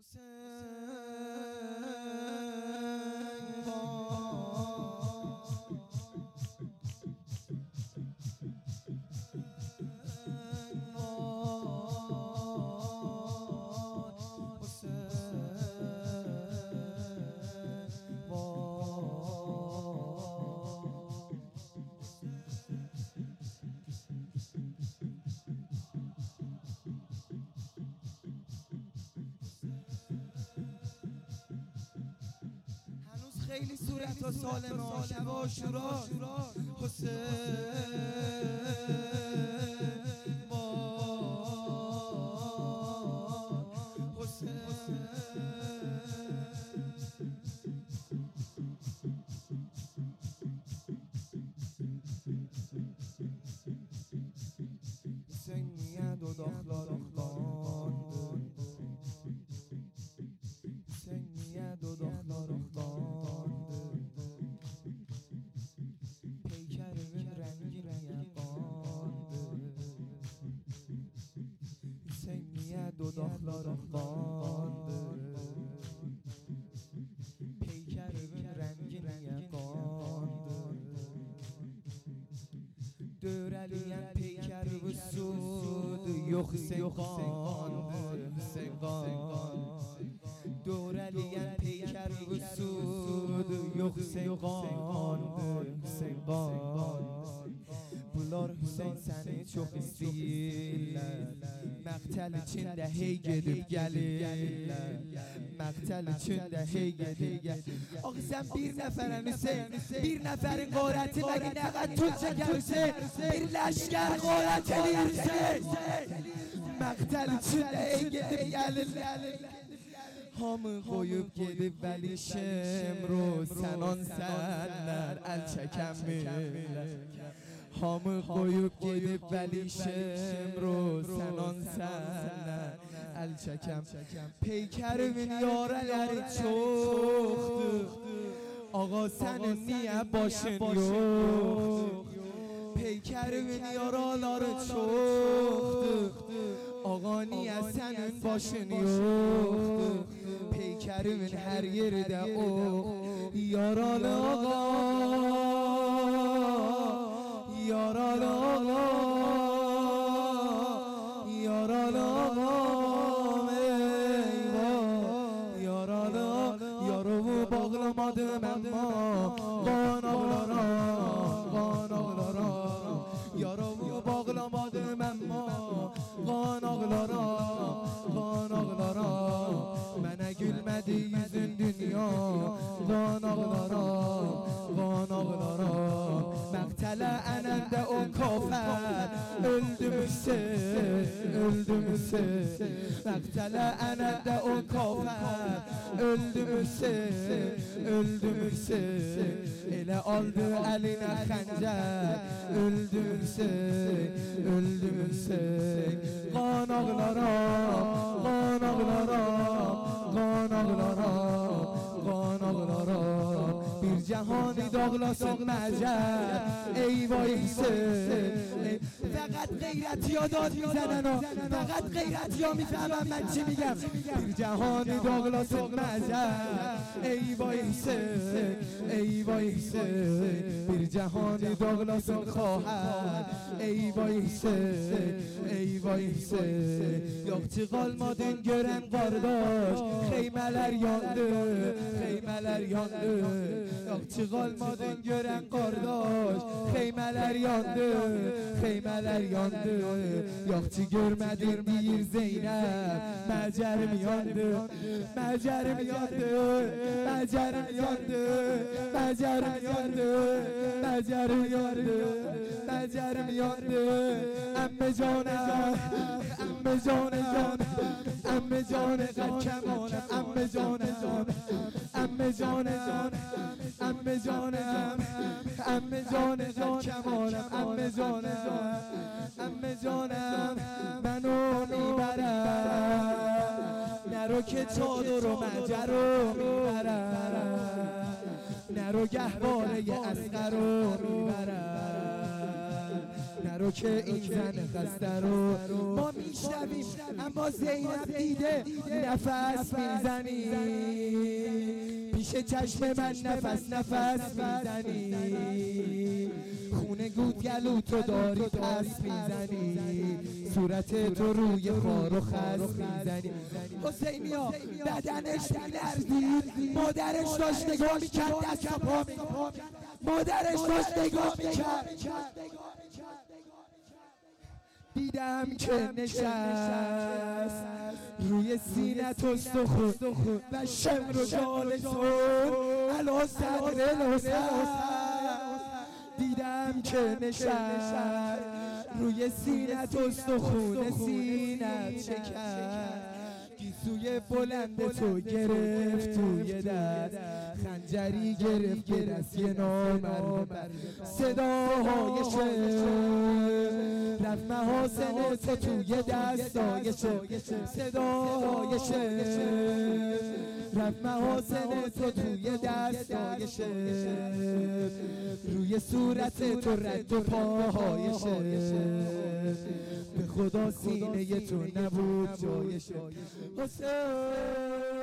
خیلی صورت و سالم شب عاشورا حسین حسین میاد و داخل حسین میاد و داخل پیکر رنگی حسین میاد و داخل پیکر رنگی دورالیم پیکر و سود یخ سنگان دورالیم پیکر و سود یخ سنگان بولار حسین سنه çok istiyorlar Maktal içinde hey gidip gelirler Maktal içinde hey gidip gel Ağam sen bir neferin Hüseyin Bir neferin gayreti megi ne kadar tut çeker Hüseyin Bir leşker gayret edir Hüseyin Maktal içinde hey gidip gelirler Hamı koyup gedib Vəli Şemru Sənan sənlər əl çəkənmirlər Hamı koyup gedib Vəli Şemru Sənan sənlər əl çəkən Peykərimin yarələri çoxdur Ağa sənin niyə başın yox Peykərimin yaraları çoxdur Ağa niyə sənin başın yoxdur Peykərimin hər yerdə o Yaralı ağa Yaralı ağa Yaralı ağam eyvah Yaralı Yarımı bağlamadım amma Qan ağlara Yarımı bağlamadım amma Qan ağlara Mənə gülmədi yüzün dünya Qan ağlara Məqtələ ənəndə o kafər Öldüm Hüseyin Məqtələ ənəndə o kafər Öldüm Hüseyin Elə aldı əlinə xəncər Öldüm Hüseyin Qan ağlara Bir cehani dağlasın məcər Ey vay Hüseyin Fəqət qeyrətiya dad میزنن Fəqət qeyrətiya میفهمم من چی میگم Bir cehani dağlasın məcər Ey vay Hüseyin Bir cehani dağlasın xواهر Ey vay Hüseyin Yoxçı qalmadın görən qardaş Xeymələr yandı Yoxçı qalmadın görən qardaş Xeymələr yandı Yoxçı görmədin deyir Zeynəb Məcərim yandı Əmmə canım Əmmə canım qəkkəmanım Əmmə canım منو میبرم نرو که چادر و مجر رو میبرم نرو گهواره اصغر رو میبرم نرو که این زن خسته رو ما میشنویم، اما زینب دیده نفس میزنی پیش چشم من، نفس میزنی خونه گلو تو داری پس میزنی، صورت تو روی خار و خس میزنی. حسینیا بدنش میلرزید، مادرش داشت نگاه میکرد دست و پا مادرش داشت نگاه میکرد. دیدم که نشست روی سینت استخون و شمر و جالسون علا صدر دیدم که نشست روی سینت استخون سینت شکست، گیسوی بلند تو گرفت توی دست، خنجری گرفت که دستی نامرد، صداهای شعر رفت محاسن تو توی دستای شعر، صداهای شعر رفت محاسن تو توی دستای شعر، روی صورت تو رد و پاهای شعر، به خدا سینه تو نبود جای شعر. حسین